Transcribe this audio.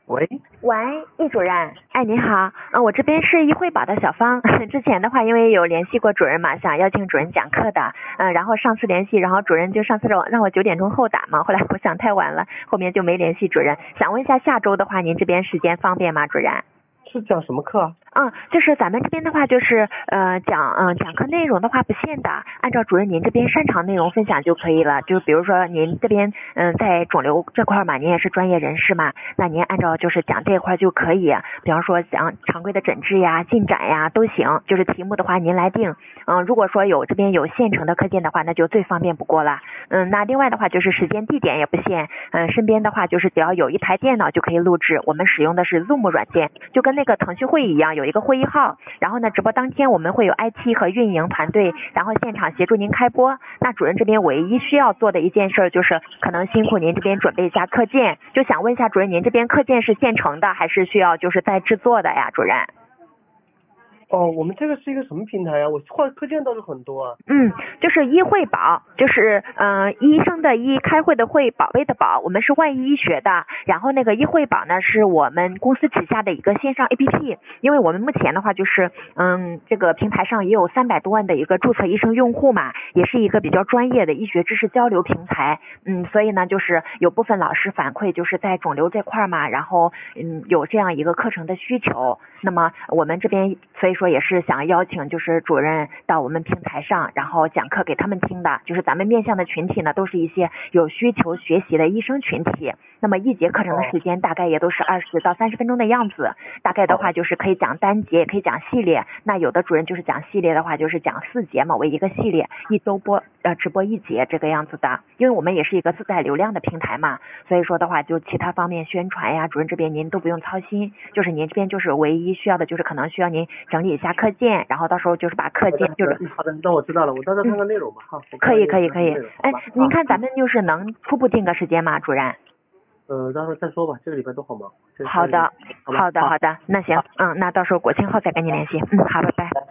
喂， 喂，易主任，哎，您好，我这边是易惠宝的小芳。之前的话，因为有联系过主任嘛，想邀请主任讲课的，然后上次联系，然后主任就上次让我9点钟后打嘛，后来我想太晚了，后面就没联系主任。想问一下，下周的话，您这边时间方便吗，主任？ 是讲什么课啊？ 就是咱们这边的话，就是讲课内容的话不限的，按照主任您这边擅长内容分享就可以了。就比如说您这边在肿瘤这块嘛，您也是专业人士嘛，那您按照就是讲这块就可以。比方说讲常规的诊治呀、进展呀都行，就是题目的话您来定。如果说这边有现成的课件的话，那就最方便不过了。那另外的话就是时间地点也不限，身边的话就是只要有一台电脑就可以录制。我们使用的是 Zoom 软件，就跟那个腾讯会议一样，有一个会议号，然后呢，直播当天我们会有 IT 和运营团队，然后现场协助您开播。那主任这边唯一需要做的一件事就是可能辛苦您这边准备一下课件，就想问一下主任，您这边课件是现成的还是需要就是在制作的呀，主任？ 我们这个是一个什么平台啊？我换课件倒是很多啊。 就是医惠宝，就是医生的医，开会的会，宝贝的宝，我们是万医医学的。然后那个医惠宝呢，是我们公司旗下的一个线上 APP。因为我们目前的话就是这个平台上也有300多万的一个注册医生用户嘛，也是一个比较专业的医学知识交流平台。所以呢，就是有部分老师反馈就是在肿瘤这块嘛，然后有这样一个课程的需求。那么我们这边所以说也是想邀请就是主任到我们平台上，然后讲课给他们听的。就是咱们面向的群体呢，都是一些有需求学习的医生群体。那么一节课程的时间大概也都是20到30分钟的样子。大概的话就是可以讲单节，也可以讲系列。那有的主任就是讲系列的话，就是讲4节嘛，为一个系列，一周直播1节这个样子的。因为我们也是一个自带流量的平台嘛，所以说的话就其他方面宣传呀，主任这边您都不用操心。就是您这边就是唯一需要的就是可能需要您整理一下课件，然后到时候就是把课件就是好的，那我知道了，我到时候看看内容吧哈。 可以。您看咱们就是能初步定个时间吗，主任？ 到时候再说吧，这个礼拜都好忙。 好的，那行，那到时候国庆后再跟您联系。好，拜拜。